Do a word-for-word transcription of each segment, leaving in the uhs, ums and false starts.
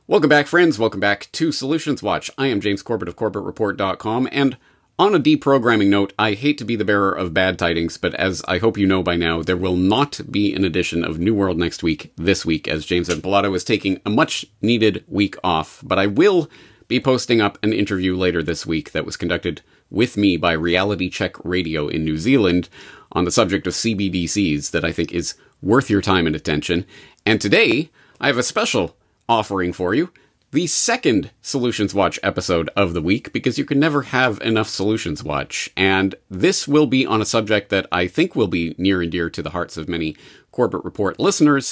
Welcome back, friends. Welcome back to Solutions Watch. I am James Corbett of Corbett Report dot com, and on a deprogramming note, I hate to be the bearer of bad tidings, but as I hope you know by now, there will not be an edition of New World next week, this week, as James Ed Pilato is taking a much-needed week off. But I will be posting up an interview later this week that was conducted with me by Reality Check Radio in New Zealand on the subject of C B D Cs that I think is worth your time and attention. And today, I have a special offering for you, the second Solutions Watch episode of the week, because you can never have enough Solutions Watch. And this will be on a subject that I think will be near and dear to the hearts of many Corbett Report listeners,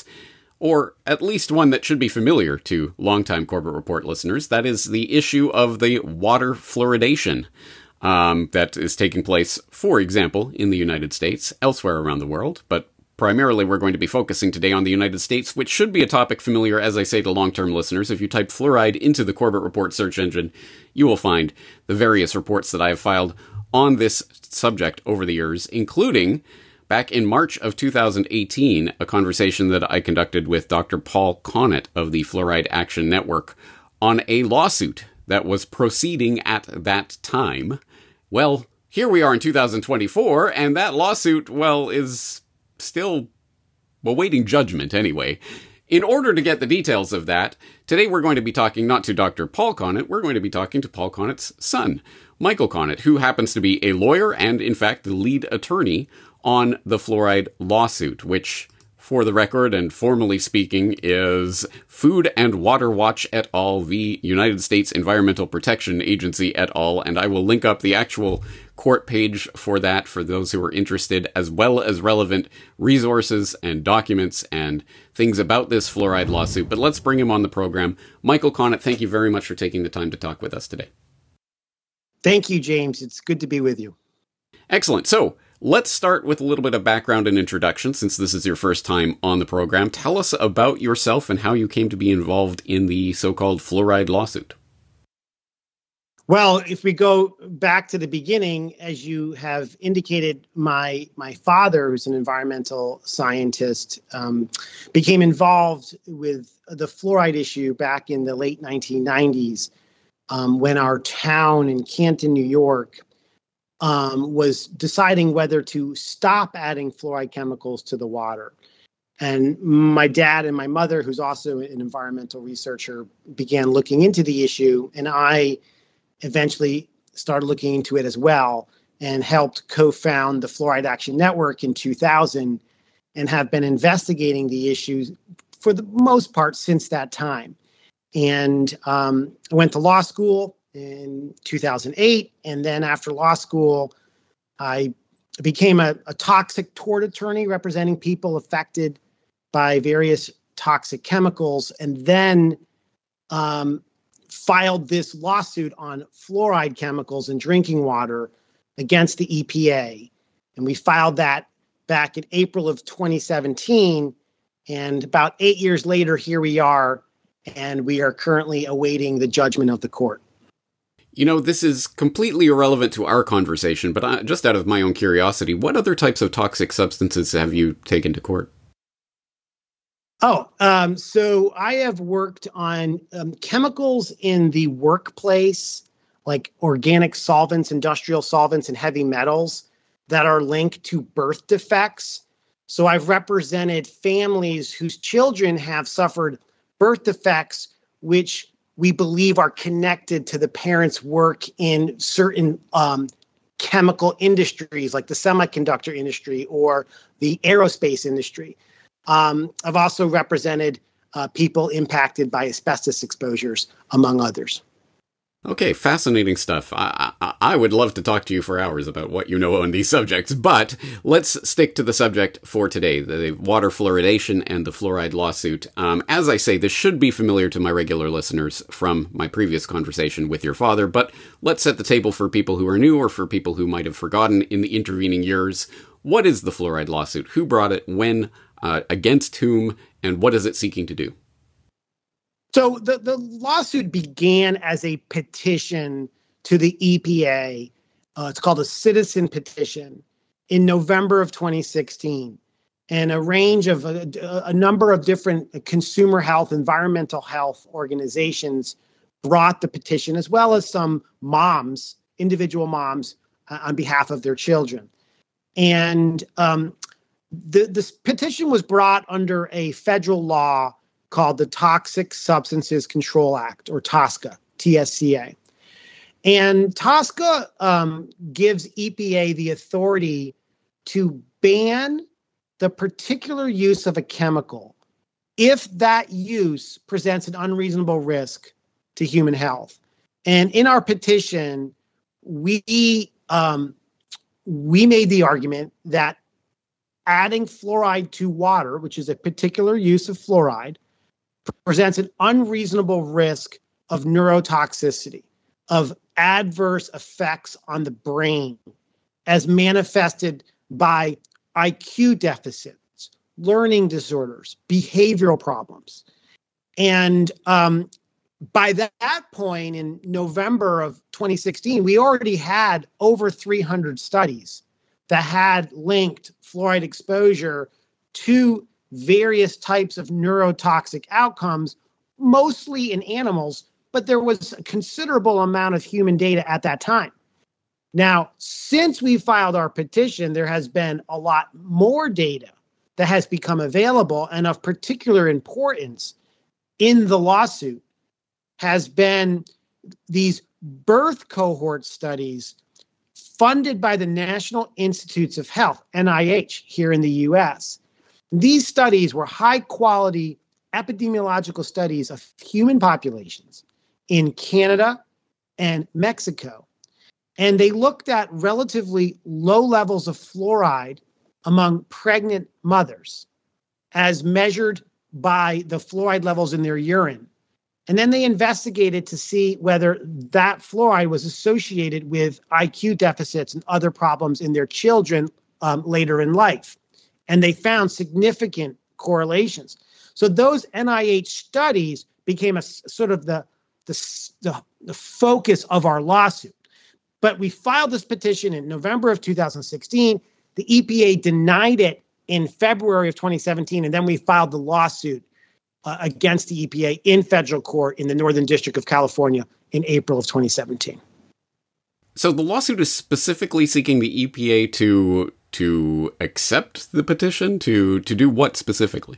or at least one that should be familiar to longtime Corbett Report listeners. That is the issue of the water fluoridation um, that is taking place, for example, in the United States, elsewhere around the world, but primarily, we're going to be focusing today on the United States, which should be a topic familiar, as I say, to long-term listeners. If you type fluoride into the Corbett Report search engine, you will find the various reports that I have filed on this subject over the years, including, back in March of two thousand eighteen, a conversation that I conducted with Doctor Paul Connett of the Fluoride Action Network on a lawsuit that was proceeding at that time. Well, here we are in two thousand twenty-four, and that lawsuit, well, is still awaiting judgment anyway. In order to get the details of that, today we're going to be talking not to Doctor Paul Connett, we're going to be talking to Paul Connett's son, Michael Connett, who happens to be a lawyer and, in fact, the lead attorney on the fluoride lawsuit, which, for the record and formally speaking, is Food and Water Watch et al., v. United States Environmental Protection Agency et al., and I will link up the actual court page for that for those who are interested, as well as relevant resources and documents and things about this fluoride lawsuit. But let's bring him on the program. Michael Connett, thank you very much for taking the time to talk with us today. Thank you, James. It's good to be with you. Excellent. So let's start with a little bit of background and introduction, since this is your first time on the program. Tell us about yourself and how you came to be involved in the so-called fluoride lawsuit. Well, if we go back to the beginning, as you have indicated, my my father, who's an environmental scientist, um, became involved with the fluoride issue back in the late nineteen nineties, um, when our town in Canton, New York, um, was deciding whether to stop adding fluoride chemicals to the water. And my dad and my mother, who's also an environmental researcher, began looking into the issue, and I eventually started looking into it as well and helped co-found the Fluoride Action Network in two thousand and have been investigating the issues for the most part since that time. And um, I went to law school in two thousand eight, and then after law school, I became a, a toxic tort attorney representing people affected by various toxic chemicals, and then um, filed this lawsuit on fluoride chemicals in drinking water against the E P A. And we filed that back in April of twenty seventeen. And about eight years later, here we are, and we are currently awaiting the judgment of the court. You know, this is completely irrelevant to our conversation, but I, just out of my own curiosity, what other types of toxic substances have you taken to court? Oh, um, so I have worked on um, chemicals in the workplace, like organic solvents, industrial solvents, and heavy metals that are linked to birth defects. So I've represented families whose children have suffered birth defects, which we believe are connected to the parents' work in certain um, chemical industries, like the semiconductor industry or the aerospace industry. Um, I've also represented uh, people impacted by asbestos exposures, among others. Okay, fascinating stuff. I, I, I would love to talk to you for hours about what you know on these subjects, but let's stick to the subject for today, the water fluoridation and the fluoride lawsuit. Um, as I say, this should be familiar to my regular listeners from my previous conversation with your father, but let's set the table for people who are new or for people who might have forgotten in the intervening years. What is the fluoride lawsuit? Who brought it? When? Uh, against whom? And what is it seeking to do? So the, the lawsuit began as a petition to the E P A. Uh, it's called a citizen petition in November of twenty sixteen. and a range of a, a number of different consumer health, environmental health organizations brought the petition, as well as some moms, individual moms, uh, on behalf of their children. And um, the, this petition was brought under a federal law called the Toxic Substances Control Act, or TSCA, T S C A. And TSCA um, gives E P A the authority to ban the particular use of a chemical if that use presents an unreasonable risk to human health. And in our petition, we um, we made the argument that adding fluoride to water, which is a particular use of fluoride, presents an unreasonable risk of neurotoxicity, of adverse effects on the brain as manifested by I Q deficits, learning disorders, behavioral problems. And um, by that point, in November of twenty sixteen, we already had over three hundred studies that had linked fluoride exposure to various types of neurotoxic outcomes, mostly in animals, but there was a considerable amount of human data at that time. Now, since we filed our petition, there has been a lot more data that has become available, and of particular importance in the lawsuit has been these birth cohort studies funded by the National Institutes of Health, N I H, here in the U S. These studies were high-quality epidemiological studies of human populations in Canada and Mexico. And they looked at relatively low levels of fluoride among pregnant mothers as measured by the fluoride levels in their urine. And then they investigated to see whether that fluoride was associated with I Q deficits and other problems in their children um, later in life. And they found significant correlations. So those N I H studies became a sort of the, the, the, the focus of our lawsuit. But we filed this petition in November of two thousand sixteen. The E P A denied it in February of twenty seventeen, and then we filed the lawsuit uh, against the E P A in federal court in the Northern District of California in April of twenty seventeen. So the lawsuit is specifically seeking the E P A to to accept the petition, to to do what specifically?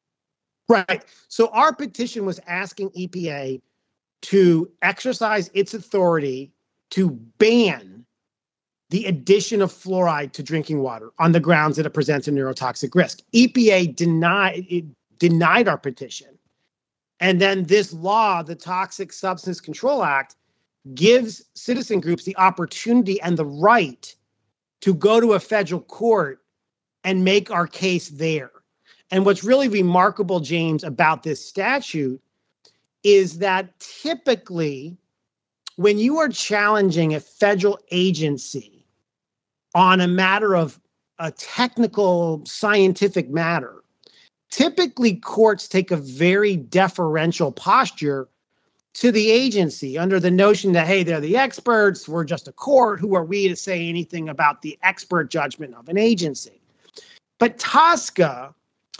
Right. So our petition was asking E P A to exercise its authority to ban the addition of fluoride to drinking water on the grounds that it presents a neurotoxic risk. E P A denied it denied our petition. And then this law, the Toxic Substance Control Act, gives citizen groups the opportunity and the right to go to a federal court and make our case there. And what's really remarkable, James, about this statute is that typically when you are challenging a federal agency on a matter of a technical scientific matter, typically courts take a very deferential posture to the agency under the notion that, hey, they're the experts, we're just a court, who are we to say anything about the expert judgment of an agency? But TSCA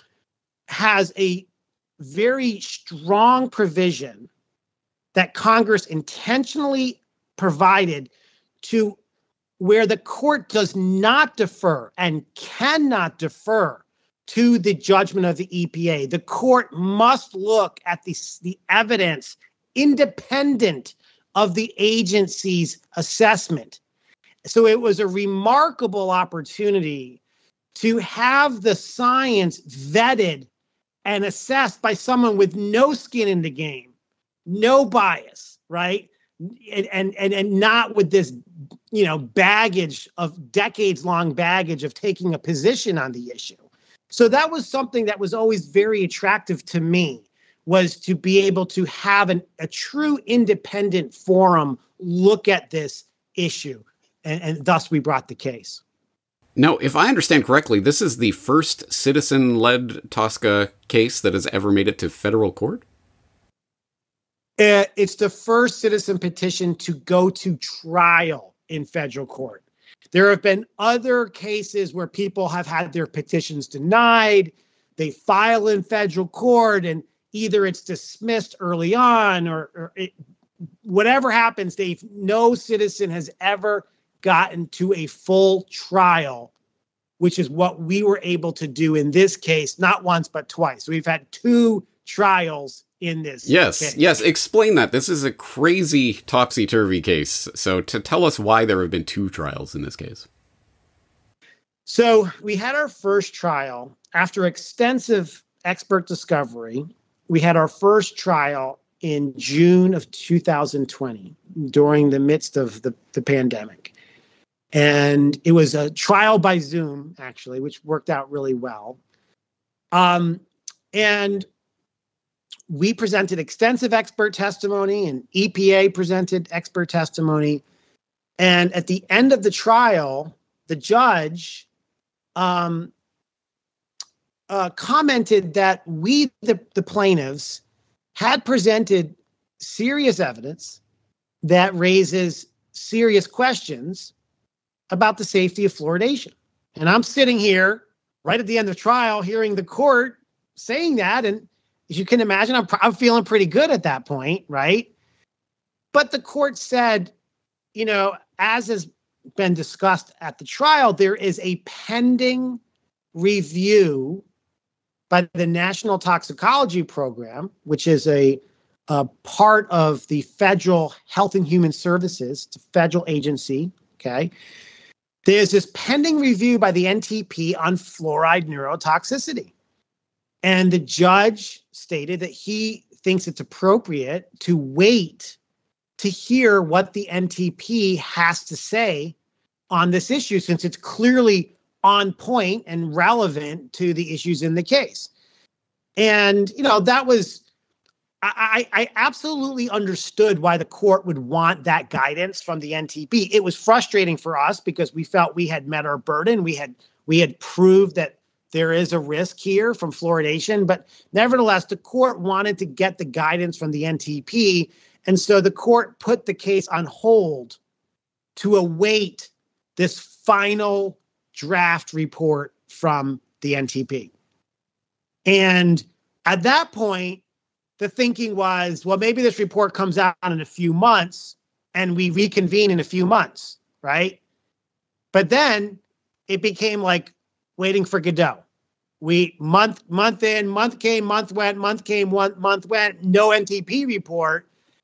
has a very strong provision that Congress intentionally provided to where the court does not defer and cannot defer to the judgment of the E P A. The court must look at the, the evidence independent of the agency's assessment. So it was a remarkable opportunity to have the science vetted and assessed by someone with no skin in the game, no bias, right? And, and, and, and not with this, you know, baggage of decades-long baggage of taking a position on the issue. So that was something that was always very attractive to me, was to be able to have an, a true independent forum look at this issue. And, and thus we brought the case. Now, if I understand correctly, this is the first citizen-led TSCA case that has ever made it to federal court? Uh, it's the first citizen petition to go to trial in federal court. There have been other cases where people have had their petitions denied. They file in federal court and either it's dismissed early on or, or it, whatever happens, Dave, no citizen has ever gotten to a full trial, which is what we were able to do in this case, not once, but twice. We've had two trials in this yes, case. Yes, explain that. This is a crazy topsy-turvy case. So to tell us why there have been two trials in this case. So we had our first trial after extensive expert discovery. We had our first trial in June of two thousand twenty during the midst of the, the pandemic. And it was a trial by Zoom, actually, which worked out really well. Um, and we presented extensive expert testimony, and E P A presented expert testimony. And at the end of the trial, the judge um, uh, commented that we, the, the plaintiffs, had presented serious evidence that raises serious questions about the safety of fluoridation. And I'm sitting here right at the end of trial hearing the court saying that. And as you can imagine, I'm, I'm feeling pretty good at that point, right? But the court said, you know, as has been discussed at the trial, there is a pending review by the National Toxicology Program, which is a, a part of the Federal Health and Human Services. It's a federal agency, okay? There's this pending review by the N T P on fluoride neurotoxicity. And the judge stated that he thinks it's appropriate to wait to hear what the N T P has to say on this issue, since it's clearly on point and relevant to the issues in the case. And, you know, that was, I, I absolutely understood why the court would want that guidance from the N T P. It was frustrating for us because we felt we had met our burden. We had, we had proved that there is a risk here from fluoridation, but nevertheless, the court wanted to get the guidance from the N T P. And so the court put the case on hold to await this final draft report from the N T P. And at that point, the thinking was, well, maybe this report comes out in a few months and we reconvene in a few months, right? But then it became like waiting for Godot. We month, month in, month came, month went, month came, one month went, no N T P report.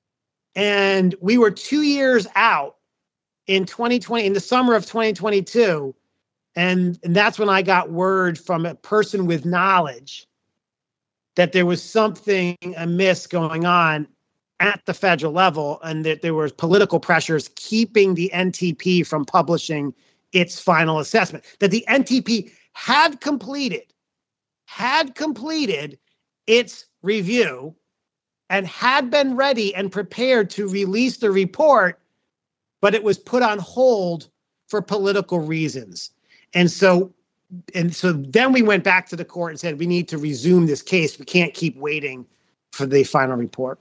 And we were two years out in twenty twenty, in the summer of twenty twenty-two. And, and that's when I got word from a person with knowledge that there was something amiss going on at the federal level and that there were political pressures keeping the N T P from publishing its final assessment, that the N T P had completed, had completed its review and had been ready and prepared to release the report, but it was put on hold for political reasons. And so and so then we went back to the court and said, we need to resume this case. We can't keep waiting for the final report.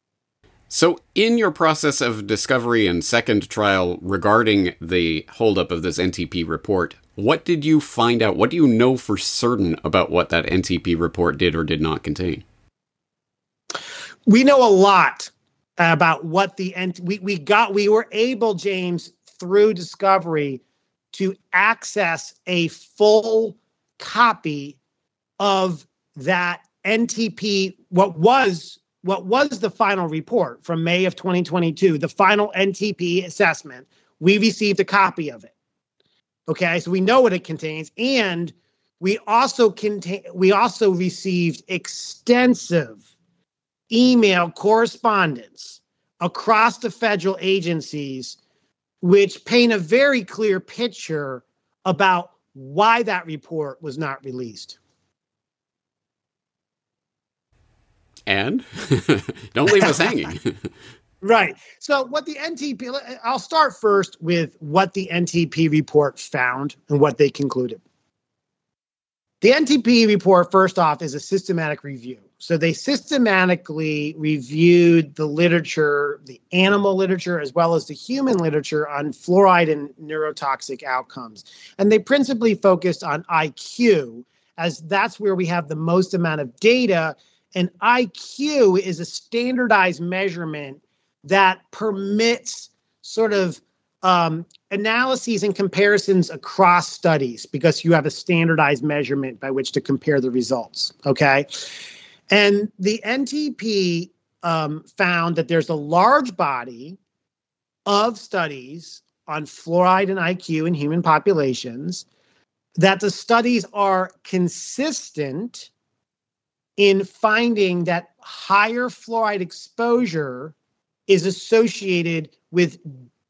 So in your process of discovery and second trial regarding the holdup of this N T P report, what did you find out? What do you know for certain about what that N T P report did or did not contain? We know a lot about what the N T P, we, we got, we were able, James, through discovery to access a full copy of that N T P, what was what was the final report from May of twenty twenty-two, the final N T P assessment. We received a copy of it. Okay, so we know what it contains, and we also contain we also received extensive email correspondence across the federal agencies, which paint a very clear picture about why that report was not released. And don't leave us hanging. Right. So what the N T P, I'll start first with what the N T P report found and what they concluded. The N T P report, first off, is a systematic review. So they systematically reviewed the literature, the animal literature, as well as the human literature on fluoride and neurotoxic outcomes. And they principally focused on I Q, as that's where we have the most amount of data. And I Q is a standardized measurement that permits sort of um, analyses and comparisons across studies because you have a standardized measurement by which to compare the results, okay? And the N T P um, found that there's a large body of studies on fluoride and I Q in human populations, that the studies are consistent in finding that higher fluoride exposure is associated with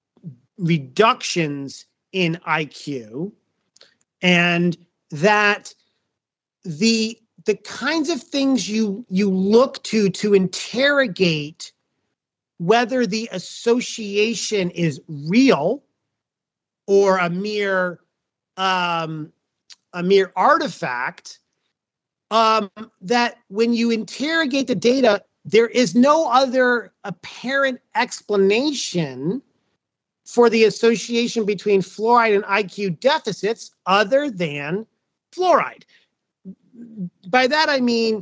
reductions in I Q, and that the the kinds of things you you look to to interrogate whether the association is real or a mere um, a mere artifact, um, that when you interrogate the data, there is no other apparent explanation for the association between fluoride and I Q deficits other than fluoride. By that, I mean,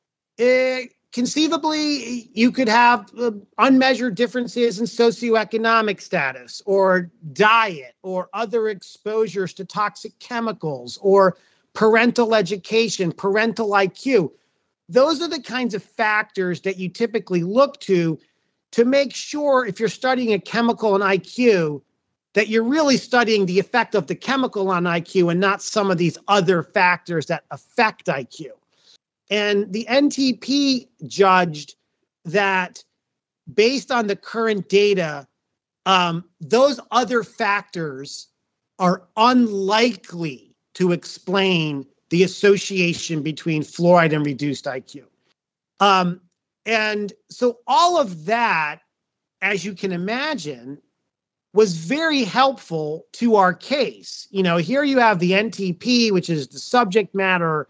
uh, conceivably, you could have uh, unmeasured differences in socioeconomic status or diet or other exposures to toxic chemicals or parental education, parental I Q. Those are the kinds of factors that you typically look to to make sure if you're studying a chemical on I Q, that you're really studying the effect of the chemical on I Q and not some of these other factors that affect I Q. And the N T P judged that based on the current data, um, those other factors are unlikely to explain the association between fluoride and reduced I Q. Um, and so all of that, as you can imagine, was very helpful to our case. You know, here you have the N T P, which is the subject matter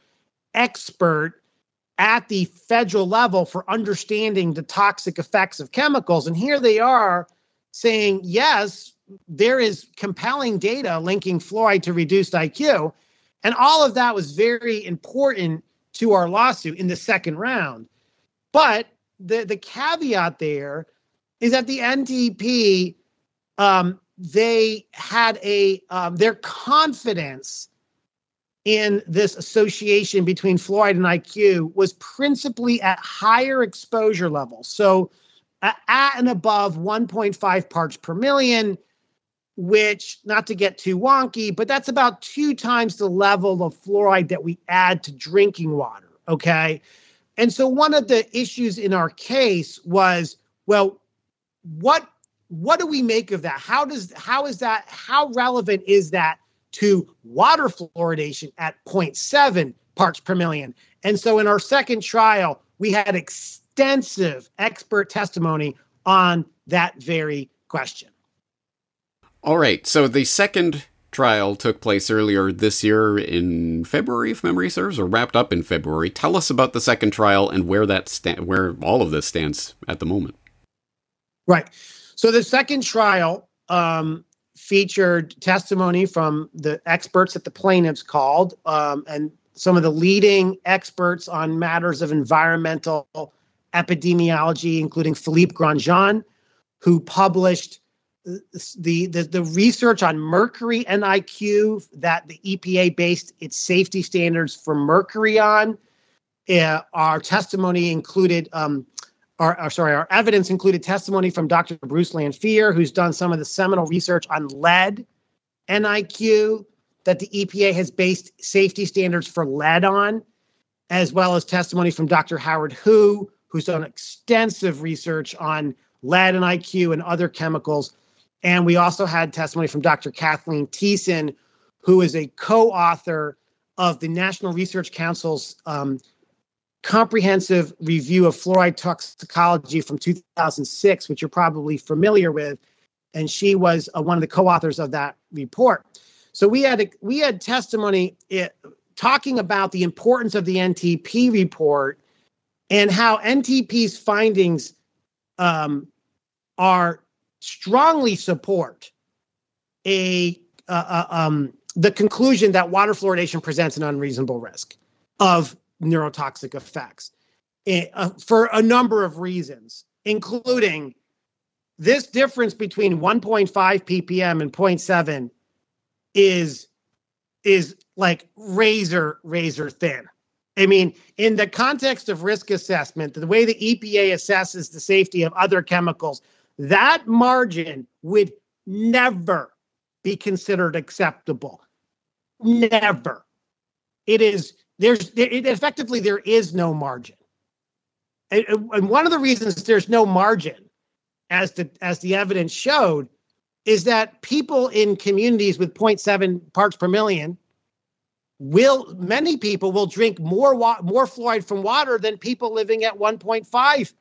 expert at the federal level for understanding the toxic effects of chemicals. And here they are saying, yes, there is compelling data linking fluoride to reduced I Q. And all of that was very important to our lawsuit in the second round. But the, the caveat there is that the N T P, um, they had a, um, their confidence in this association between fluoride and I Q was principally at higher exposure levels. So uh, at and above one point five parts per million, which, not to get too wonky, but that's about two times the level of fluoride that we add to drinking water, okay? And so one of the issues in our case was, well, what what do we make of that? How does how is that, how relevant is that to water fluoridation at zero point seven parts per million? And so in our second trial, we had extensive expert testimony on that very question. All right, so the second trial took place earlier this year in February, if memory serves, or wrapped up in February. Tell us about the second trial and where that sta- where all of this stands at the moment. Right. So the second trial um, featured testimony from the experts that the plaintiffs called, um, and some of the leading experts on matters of environmental epidemiology, including Philippe Grandjean, who published The, the the research on mercury and I Q that the E P A based its safety standards for mercury on. Uh, our testimony included, um, our, our sorry, our evidence included testimony from Doctor Bruce Lanphier, who's done some of the seminal research on lead and I Q that the E P A has based safety standards for lead on, as well as testimony from Doctor Howard Hu, who's done extensive research on lead and I Q and other chemicals. And we also had testimony from Doctor Kathleen Thiessen, who is a co-author of the National Research Council's um, comprehensive review of fluoride toxicology from two thousand six, which you're probably familiar with. And she was uh, one of the co-authors of that report. So we had a, we had testimony it, talking about the importance of the N T P report and how N T P's findings um, are strongly support a uh, uh, um, the conclusion that water fluoridation presents an unreasonable risk of neurotoxic effects uh, for a number of reasons, including this difference between one point five ppm and zero point seven is is like razor, razor thin. I mean, in the context of risk assessment, the way the E P A assesses the safety of other chemicals, that margin would never be considered acceptable. Never. It is, there's, it, effectively, there is no margin. And, and one of the reasons there's no margin, as the, as the evidence showed, is that people in communities with zero point seven parts per million will, many people will drink more wa- more fluoride from water than people living at one point five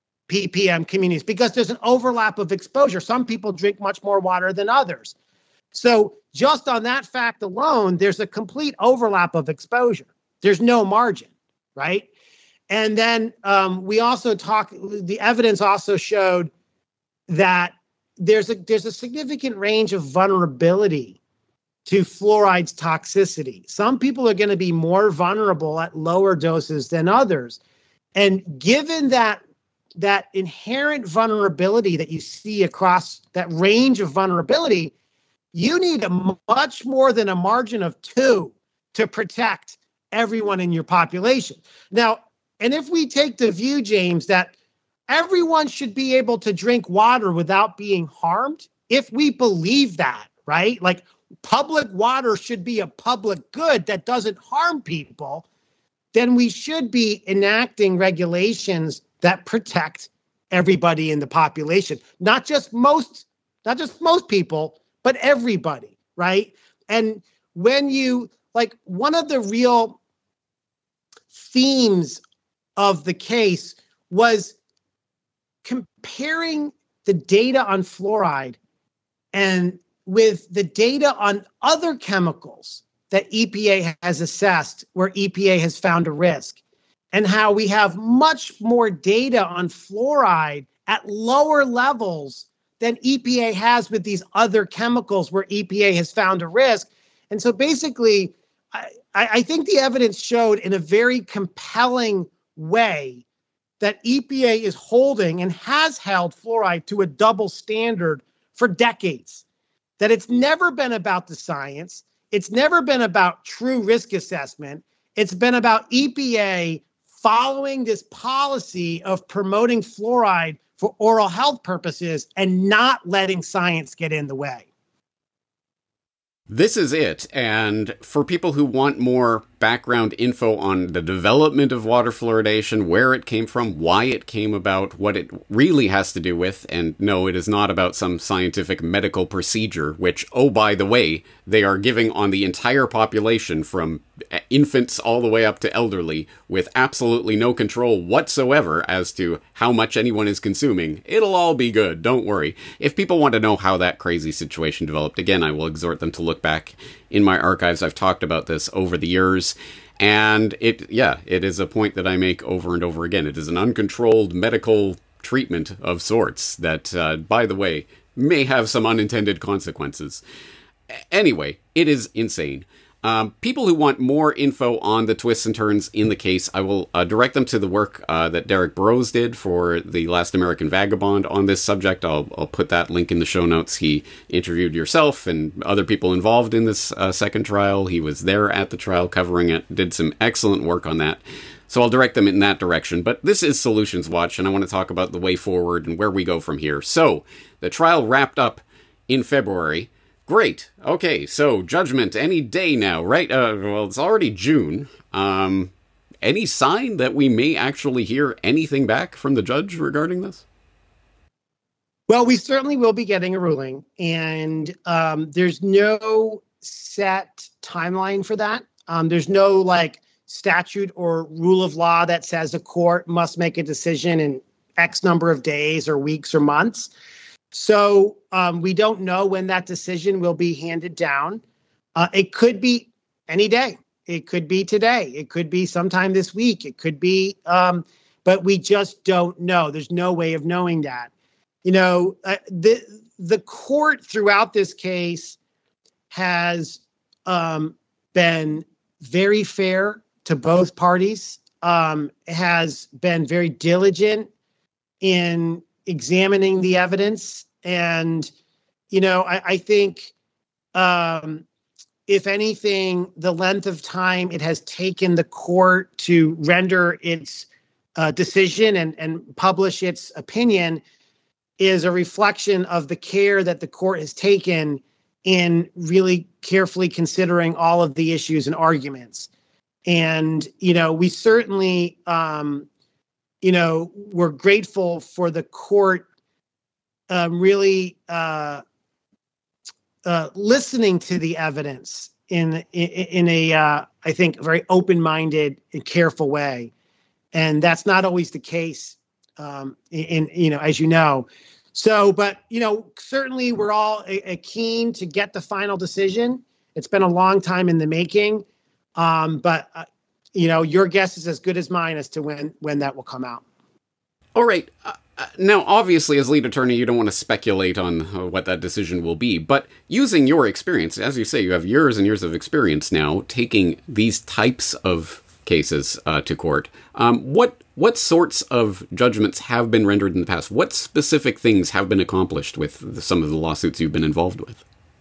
ppm communities, because there's an overlap of exposure. Some people drink much more water than others. So just on that fact alone, there's a complete overlap of exposure. There's no margin, right? And then um, we also talk, the evidence also showed that there's a there's a significant range of vulnerability to fluoride's toxicity. Some people are going to be more vulnerable at lower doses than others. And given that that inherent vulnerability that you see across that range of vulnerability, you need a much more than a margin of two to protect everyone in your population. Now, and if we take the view, James, that everyone should be able to drink water without being harmed, if we believe that, right? Like, public water should be a public good that doesn't harm people, then we should be enacting regulations that protect everybody in the population, not just most, not just most people, but everybody, right? And when you, like, one of the real themes of the case was comparing the data on fluoride and with the data on other chemicals that E P A has assessed where E P A has found a risk, and how we have much more data on fluoride at lower levels than E P A has with these other chemicals where E P A has found a risk. And so basically, I, I think the evidence showed in a very compelling way that E P A is holding and has held fluoride to a double standard for decades. That it's never been about the science. It's never been about true risk assessment. It's been about E P A following this policy of promoting fluoride for oral health purposes and not letting science get in the way. This is it, and for people who want more background info on the development of water fluoridation, where it came from, why it came about, what it really has to do with, and no, it is not about some scientific medical procedure, which, oh, by the way, they are giving on the entire population from infants all the way up to elderly, with absolutely no control whatsoever as to how much anyone is consuming. It'll all be good, don't worry. If people want to know how that crazy situation developed, again, I will exhort them to look back in my archives. I've talked about this over the years, and it, yeah, it is a point that I make over and over again. It is an uncontrolled medical treatment of sorts that, uh, by the way, may have some unintended consequences. Anyway, it is insane. Um, people who want more info on the twists and turns in the case, I will uh, direct them to the work uh, that Derek Burrows did for The Last American Vagabond on this subject. I'll, I'll put that link in the show notes. He interviewed yourself and other people involved in this uh, second trial. He was there at the trial covering it, did some excellent work on that. So I'll direct them in that direction. But this is Solutions Watch, and I want to talk about the way forward and where we go from here. So the trial wrapped up in February. Great. Okay, so judgment any day now, right? Uh, well, it's already June. Um, any sign that we may actually hear anything back from the judge regarding this? Well, we certainly will be getting a ruling, and um, there's no set timeline for that. Um, there's no like statute or rule of law that says a court must make a decision in X number of days or weeks or months. So um, we don't know when that decision will be handed down. Uh, it could be any day. It could be today. It could be sometime this week. It could be. Um, but we just don't know. There's no way of knowing that. You know, uh, the the court throughout this case has um, been very fair to both parties, um, has been very diligent in examining the evidence. And, you know, I, I think, um, if anything, the length of time it has taken the court to render its uh, decision and, and publish its opinion is a reflection of the care that the court has taken in really carefully considering all of the issues and arguments. And, you know, we certainly, um, you know, we're grateful for the court um, really uh, uh, listening to the evidence in in, in a, uh, I think, very open-minded and careful way. And that's not always the case, um, in, in, you know, as you know. So, but, you know, certainly we're all a, a keen to get the final decision. It's been a long time in the making. Um, but, uh, you know, your guess is as good as mine as to when, when that will come out. All right. Uh, now, obviously, as lead attorney, you don't want to speculate on uh, what that decision will be. But using your experience, as you say, you have years and years of experience now taking these types of cases uh, to court. Um, what what sorts of judgments have been rendered in the past? What specific things have been accomplished with the, some of the lawsuits you've been involved with?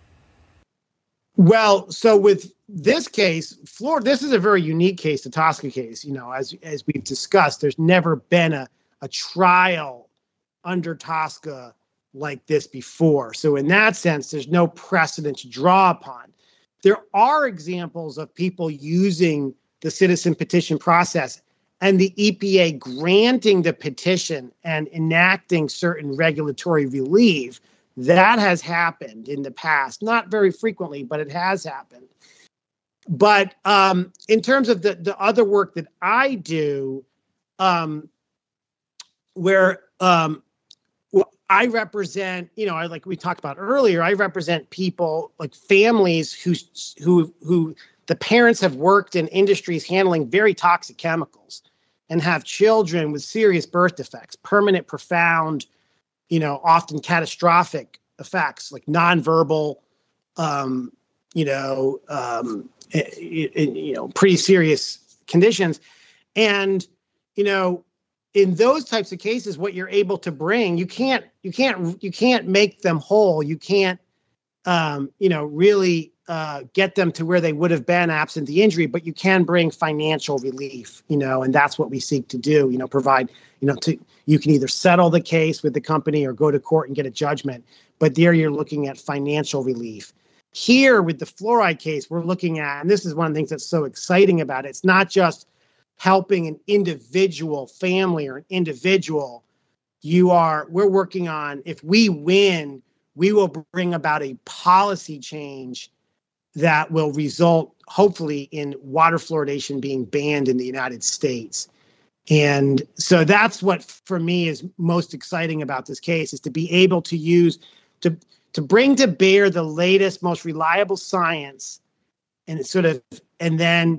Well, so with this case, Florida, this is a very unique case, the Tosca case. You know, as as we've discussed, there's never been a, a trial under Tosca like this before. So in that sense, there's no precedent to draw upon. There are examples of people using the citizen petition process and the E P A granting the petition and enacting certain regulatory relief. That has happened in the past, not very frequently, but it has happened. But um, in terms of the, the other work that I do, um, where um, I represent, you know, I, like we talked about earlier, I represent people like families who, who, who the parents have worked in industries handling very toxic chemicals and have children with serious birth defects, permanent, profound, you know, often catastrophic effects like nonverbal, um, you know, um, it, it, you know, pretty serious conditions. And, you know, in those types of cases, what you're able to bring, you can't, you can't, you can't make them whole. You can't, um, you know, really uh, get them to where they would have been absent the injury, but you can bring financial relief, you know, and that's what we seek to do, you know, provide, you know, to, you can either settle the case with the company or go to court and get a judgment, but there you're looking at financial relief. Here with the fluoride case, we're looking at, and this is one of the things that's so exciting about it, it's not just helping an individual family or an individual. You are, we're working on, if we win, we will bring about a policy change that will result, hopefully, in water fluoridation being banned in the United States. And so that's what, for me, is most exciting about this case, is to be able to use, to, to bring to bear the latest, most reliable science and sort of, and then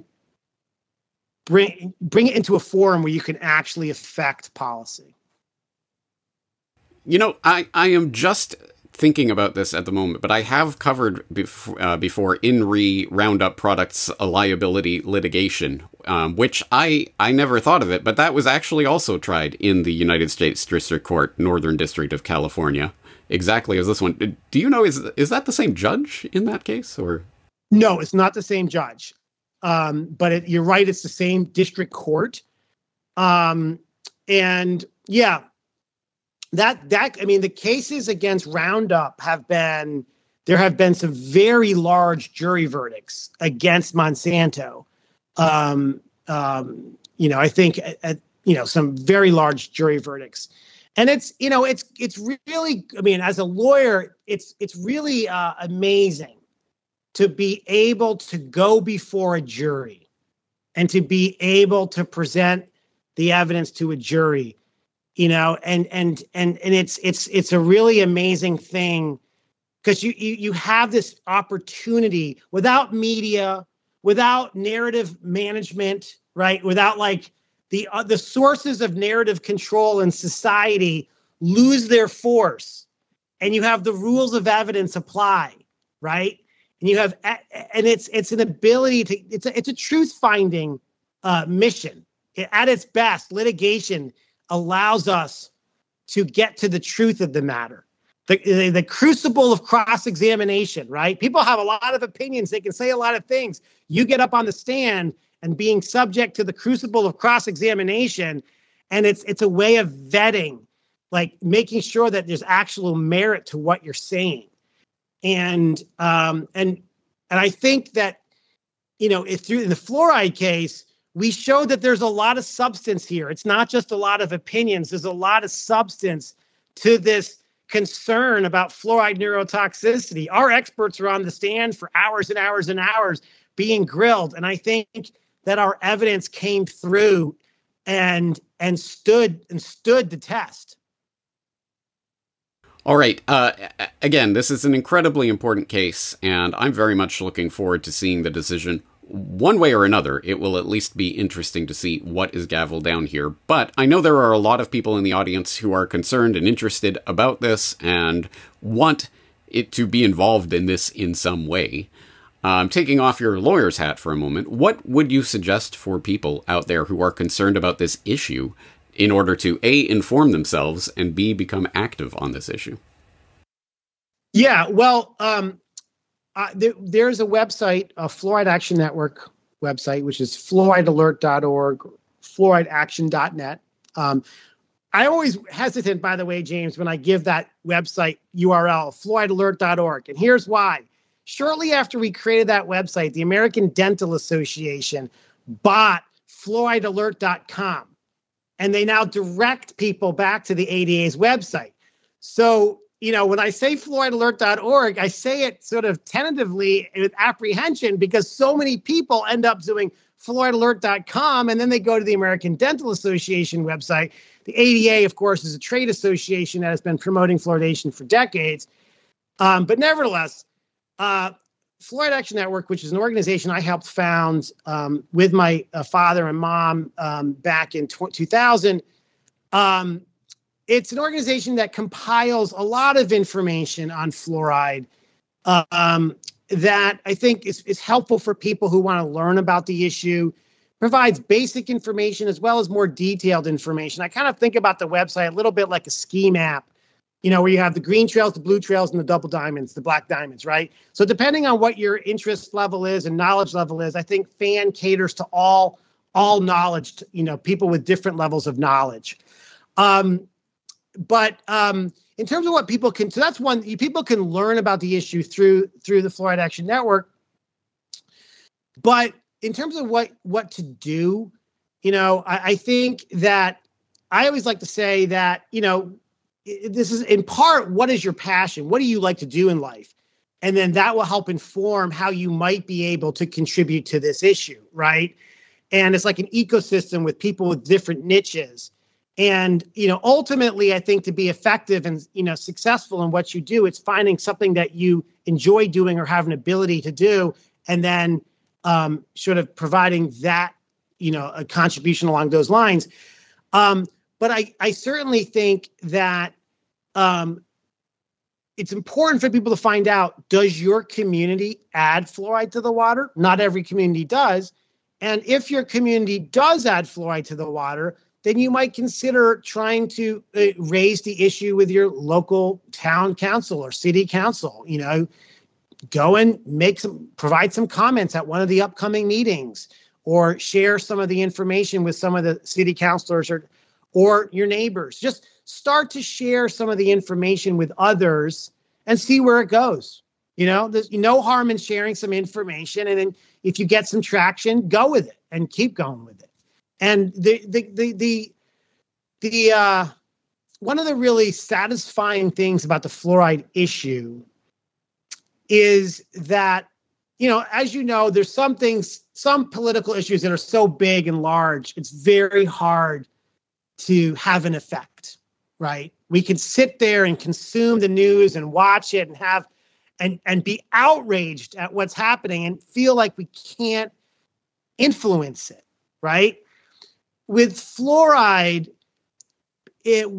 bring, bring it into a forum where you can actually affect policy. You know, I, I am just thinking about this at the moment, but I have covered bef- uh, before I N R I Roundup Products uh, liability litigation, um, which I, I never thought of it, but that was actually also tried in the United States District Court, Northern District of California, exactly as this one. Do you know, is is that the same judge in that case, or? No, it's not the same judge, um, but it, you're right, it's the same district court. Um, and yeah, That that I mean, the cases against Roundup have been, there have been some very large jury verdicts against Monsanto. Um, um, you know, I think uh, you know, some very large jury verdicts, and it's you know it's it's really, I mean, as a lawyer, it's it's really uh, amazing to be able to go before a jury and to be able to present the evidence to a jury. You know, and and and and it's it's it's a really amazing thing, because you, you you have this opportunity without media, without narrative management, right? Without like the uh, the sources of narrative control in society lose their force, and you have the rules of evidence apply, right? And you have, and it's it's an ability to it's a, it's a truth finding uh, mission. At its best, litigation allows us to get to the truth of the matter. The, the, the crucible of cross-examination, right? People have a lot of opinions. They can say a lot of things. You get up on the stand and being subject to the crucible of cross-examination, and it's it's a way of vetting, like making sure that there's actual merit to what you're saying. And um, and and I think that, you know, if through in the fluoride case, we showed that there's a lot of substance here. It's not just a lot of opinions. There's a lot of substance to this concern about fluoride neurotoxicity. Our experts are on the stand for hours and hours and hours being grilled. And I think that our evidence came through and and stood and stood the test. All right. Uh, again, this is an incredibly important case, and I'm very much looking forward to seeing the decision. One way or another, it will at least be interesting to see what is gavelled down here. But I know there are a lot of people in the audience who are concerned and interested about this and want it to be involved in this in some way. Um, taking off your lawyer's hat for a moment, what would you suggest for people out there who are concerned about this issue in order to A, inform themselves, and B, become active on this issue? Yeah, well, um, Uh, there, there's a website, a Fluoride Action Network website, which is fluoride alert dot org, fluoride action dot net. Um, I always hesitant, by the way, James, when I give that website U R L, fluoride alert dot org. And here's why. Shortly after we created that website, the American Dental Association bought fluoride alert dot com. And they now direct people back to the A D A's website. So, you know, when I say fluoride alert dot org, I say it sort of tentatively with apprehension because so many people end up doing fluoride alert dot com and then they go to the American Dental Association website. The A D A, of course, is a trade association that has been promoting fluoridation for decades. Um, but nevertheless, uh, Fluoride Action Network, which is an organization I helped found um, with my uh, father and mom um, back in two thousand, um, it's an organization that compiles a lot of information on fluoride uh, um, that I think is, is helpful for people who want to learn about the issue, provides basic information as well as more detailed information. I kind of think about the website a little bit like a ski map, you know, where you have the green trails, the blue trails, and the double diamonds, the black diamonds, right? So depending on what your interest level is and knowledge level is, I think FAN caters to all, all knowledge, you know, people with different levels of knowledge. Um, But um, in terms of what people can, so that's one, people can learn about the issue through through the Fluoride Action Network. But in terms of what what to do, you know, I, I think that I always like to say that, you know, this is in part, what is your passion? What do you like to do in life? And then that will help inform how you might be able to contribute to this issue, right? And it's like an ecosystem with people with different niches. And, you know, ultimately, I think to be effective and, you know, successful in what you do, it's finding something that you enjoy doing or have an ability to do, and then um, sort of providing that, you know, a contribution along those lines. Um, but I, I certainly think that um, it's important for people to find out, does your community add fluoride to the water? Not every community does. And if your community does add fluoride to the water, then you might consider trying to uh, raise the issue with your local town council or city council. You know, go and make some, provide some comments at one of the upcoming meetings, or share some of the information with some of the city councilors or, or your neighbors. Just start to share some of the information with others and see where it goes. You know, there's no harm in sharing some information, and then if you get some traction, go with it and keep going with it. And the the the the the uh, one of the really satisfying things about the fluoride issue is that, you know, as you know, there's some things, some political issues that are so big and large, it's very hard to have an effect, right? We can sit there and consume the news and watch it and have and and be outraged at what's happening and feel like we can't influence it, right? with fluoride, it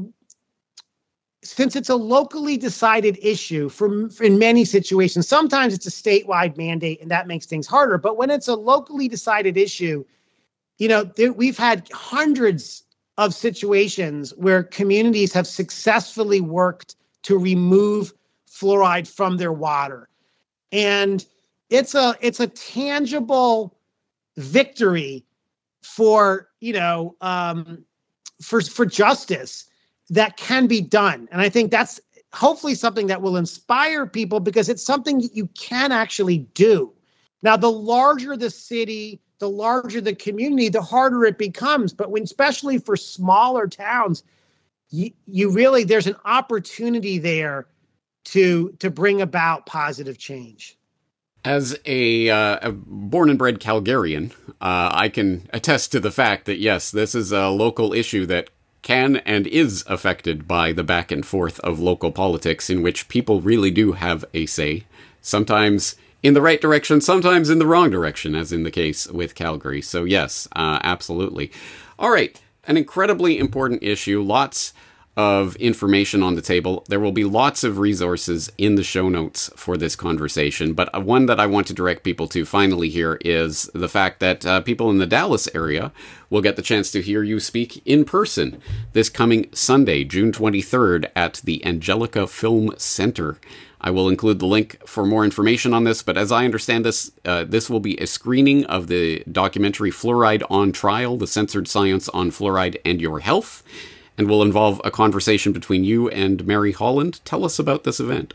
since it's a locally decided issue for, for in many situations, sometimes it's a statewide mandate and that makes things harder. But when it's a locally decided issue, you know, there, we've had hundreds of situations where communities have successfully worked to remove fluoride from their water. And it's a it's a tangible victory for, you know, um, for for justice that can be done. And I think that's hopefully something that will inspire people because it's something that you can actually do. Now, the larger the city, the larger the community, the harder it becomes. But when, especially for smaller towns, you, you really, there's an opportunity there to, to bring about positive change. As a, uh, a born and bred Calgarian, uh, I can attest to the fact that, yes, this is a local issue that can and is affected by the back and forth of local politics in which people really do have a say, sometimes in the right direction, sometimes in the wrong direction, as in the case with Calgary. So yes, uh, absolutely. All right, an incredibly important issue, lots of information on the table. There will be lots of resources in the show notes for this conversation, but one that I want to direct people to finally here is the fact that uh, people in the Dallas area will get the chance to hear you speak in person this coming Sunday, June twenty-third, at the Angelica Film Center. I will include the link for more information on this, but as I understand this, uh, this will be a screening of the documentary Fluoride on Trial, The Censored Science on Fluoride and Your Health, and will involve a conversation between you and Mary Holland. Tell us about this event.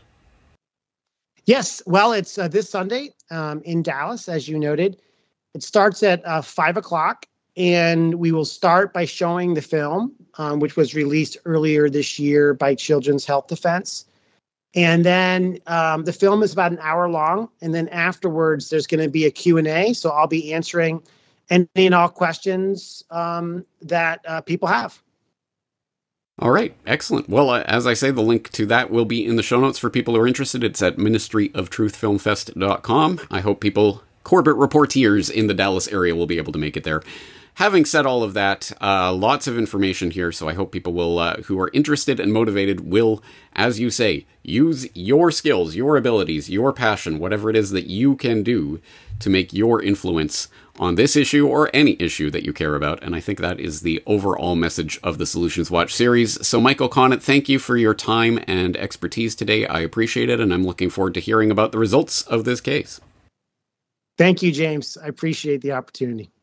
Yes, well, it's uh, this Sunday um, in Dallas, as you noted. It starts at uh, five o'clock, and we will start by showing the film, um, which was released earlier this year by Children's Health Defense. And then um, the film is about an hour long, and then afterwards there's going to be a Q and A, so I'll be answering any and all questions um, that uh, people have. All right, excellent. Well, uh, as I say, the link to that will be in the show notes for people who are interested. It's at ministry of truth film fest dot com. I hope people, Corbett reporters in the Dallas area, will be able to make it there. Having said all of that, uh, lots of information here, so I hope people will, uh, who are interested and motivated will, as you say, use your skills, your abilities, your passion, whatever it is that you can do to make your influence on this issue or any issue that you care about. And I think that is the overall message of the Solutions Watch series. So Michael Connett, thank you for your time and expertise today. I appreciate it, and I'm looking forward to hearing about the results of this case. Thank you, James. I appreciate the opportunity.